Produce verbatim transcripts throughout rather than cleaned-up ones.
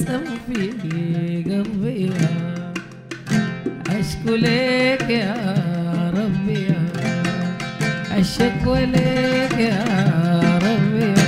ترسم في قلبي أشكو لك يا ربي الشكوى لك يا ربي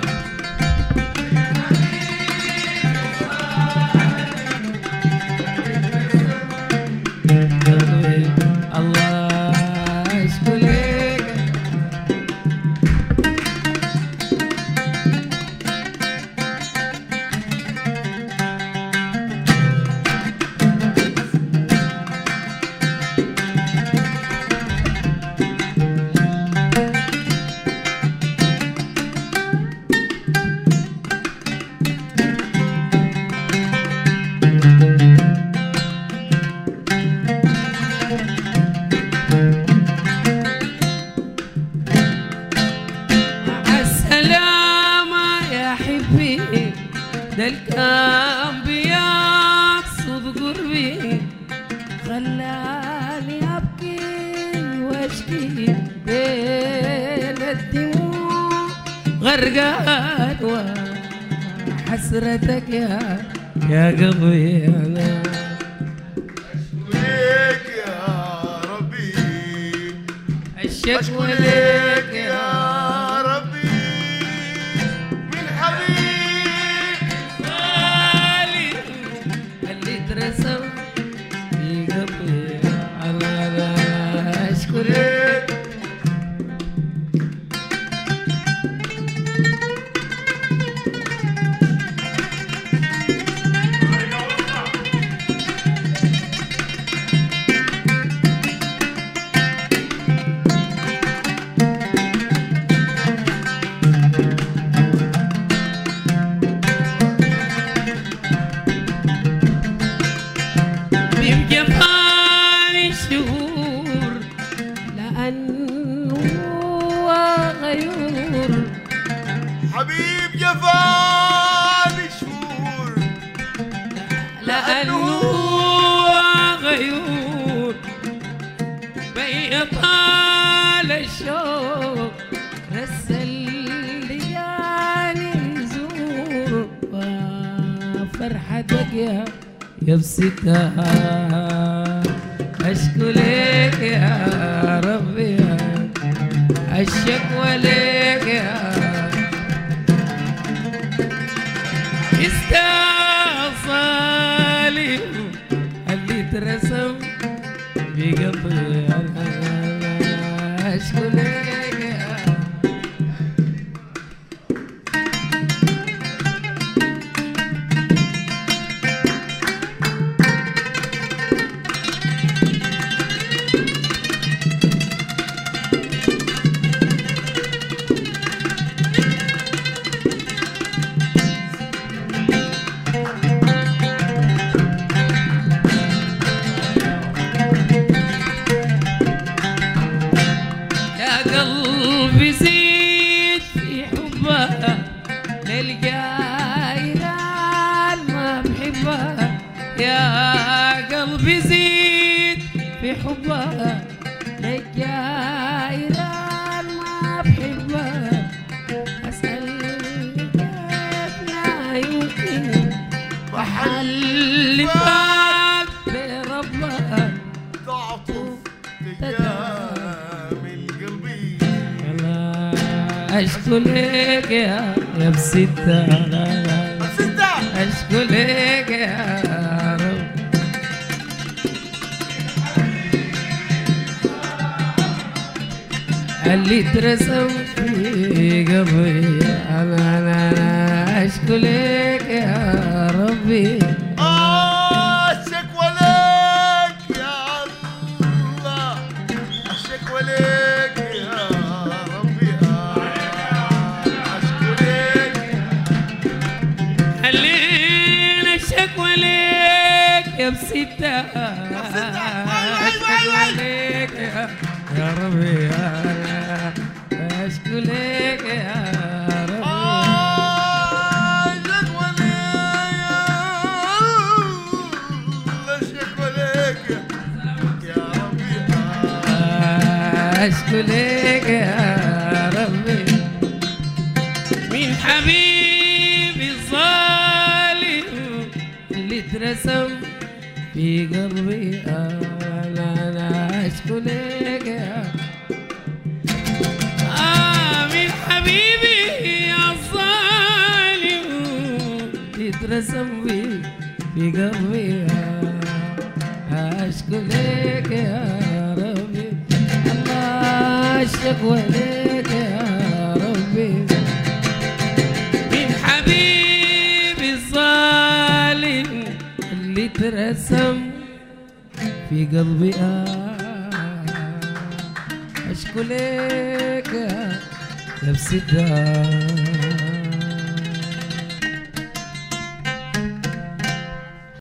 الكام بيقصد قربي خلاني أبكي وأشكي بين الدموع غرقان وحسرتك يا يا قلبي أنا ليك يا ربي الشكوى لك يا رسم في قلبي أنا أشكرك حبيب جفاني شهور لأنه غيور بيطال الشوق رسل ليالي زور فرحتك يا يا بستها أشكو لك يا ربي الشكوى لك يا استاصالي اللي ترسم في قلبي أنا أشكو لك يا قلبي زيد في حبها للجايران ما بحبها يا قلبي زيد في حبها للجايران ما بحبها أسأل كيف لا يمكن محل فات بربها تعطف تجامل قلبي أشكو لك يا يا بستة أشكو لك يا رب اللي ترسم في قلبي أنا أنا أنا أشكو لك يا ربي الشكوى لك يا الله الشكوى لك يا ربي أشكو لك خلينا الشكوى لك يا بستة الشكوى لك يا يا ربي أنا أشكو لك يا ربي أشكو لك يا ربي من حبيبي الظالم اترسم في قلبي انا انا اشكو لك يا آه من حبيبي يا الظالم اترسم في في قلبي اشكو لك يا ربي الله الشكوى لك يا ربي من حبيبي الظالم اللي ترسم في قلبي اشكو لك يا نفس الدار